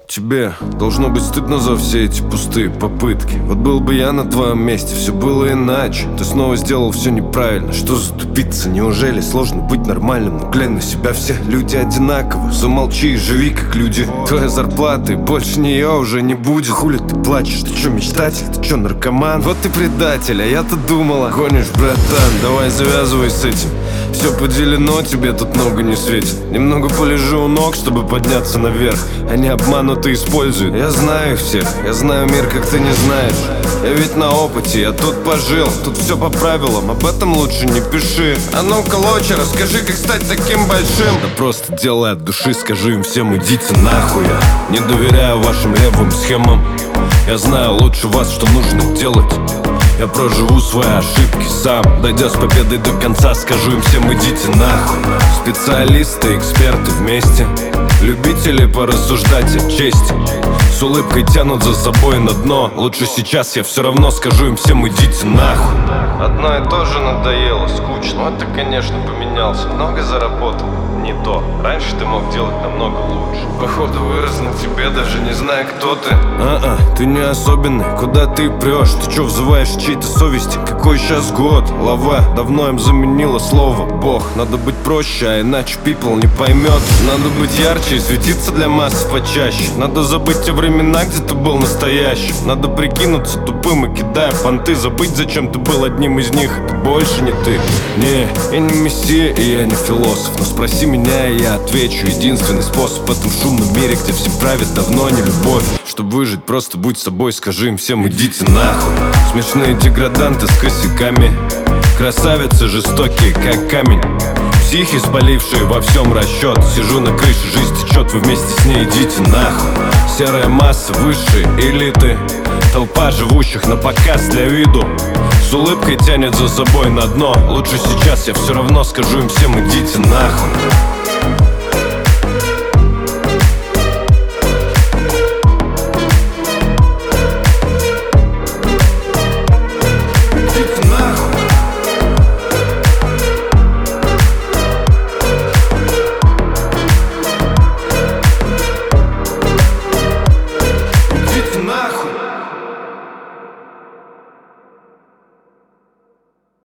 Тебе должно быть стыдно за все эти пустые попытки. Вот был бы я на твоем месте, все было иначе. Ты снова сделал все неправильно. Что за тупица? Неужели сложно быть нормальным? Ну глянь на себя, все люди одинаковы. Замолчи и живи как люди. Твоя зарплата, больше нее уже не будет. Хули ты плачешь? Ты чё, мечтатель? Ты чё, наркоман? Вот ты предатель, а я-то думала. Гонишь, братан, давай завязывай с этим. Все поделено, тебе тут много не светит. Немного полежу у ног, чтобы подняться наверх. Они обмануты, используют. Я знаю их всех, я знаю мир, как ты не знаешь. Я ведь на опыте, я тут пожил. Тут все по правилам, об этом лучше не пиши. А ну-ка, лоча, расскажи, как стать таким большим. Да просто делай от души, скажи им всем, идите нахуй. Я не доверяю вашим левым схемам. Я знаю лучше вас, что нужно делать. Я проживу свои ошибки сам. Дойдя с победой до конца, скажу им всем, идите нахуй. Специалисты, эксперты вместе, любители порассуждать о чести. С улыбкой тянут за собой на дно. Лучше сейчас я все равно скажу им всем, идите нахуй. Одно и то же надоело, скучно. Вот ты, конечно, поменялся, много заработал. Не то, раньше ты мог делать намного лучше. Походу вырос на тебе, даже не зная, кто ты. Ты не особенный, куда ты прешь? Ты чё взываешь чьей-то совести? Какой сейчас год? Лава давно им заменила слово Бог. Надо быть проще, а иначе people не поймет. Надо быть ярче и светиться для масс почаще. Надо забыть те времена, где ты был настоящим. Надо прикинуться тупым и кидая понты. Забыть, зачем ты был одним из них. Это больше не ты. Не, я не мессия и я не философ. Но спроси меня, и я отвечу. Единственный способ в этом шумном мире, где все правит давно не любовь. Чтобы выжить, просто будь собой, скажи им всем, идите нахуй. Смешные деграданты с косяками, красавицы жестокие, как камень. Психи, спалившие во всем расчет. Сижу на крыше, жизнь течет, вы вместе с ней, идите нахуй. Серая масса высшей элиты, толпа живущих на показ для виду. С улыбкой тянет за собой на дно. Лучше сейчас я все равно скажу им всем, идите нахуй.